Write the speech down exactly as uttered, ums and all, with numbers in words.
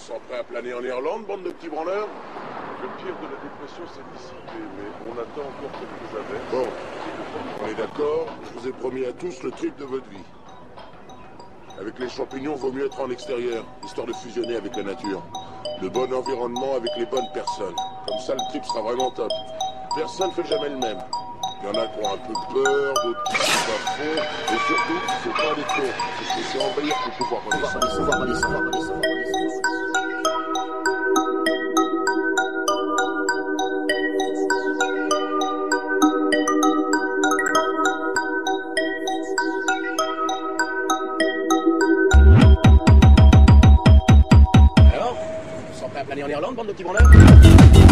sent prêt à planer en Irlande, bande de petits branleurs? Le pire de la dépression s'est dissipé, mais on attend encore quelques averses. Bon, on est d'accord, je vous ai promis à tous le trip de votre vie. Avec les champignons, vaut mieux être en extérieur, histoire de fusionner avec la nature. Le bon environnement avec les bonnes personnes. Comme ça, le trip sera vraiment top. Personne ne fait jamais le même. Il y en a qui ont un peu peur, d'autres qui sont pas faux, et surtout, il faut pas les cons. Il faut se laisser envahir pour pouvoir redescendre. Alors, on s'en prêt à planer en Irlande, bande de petits branleurs?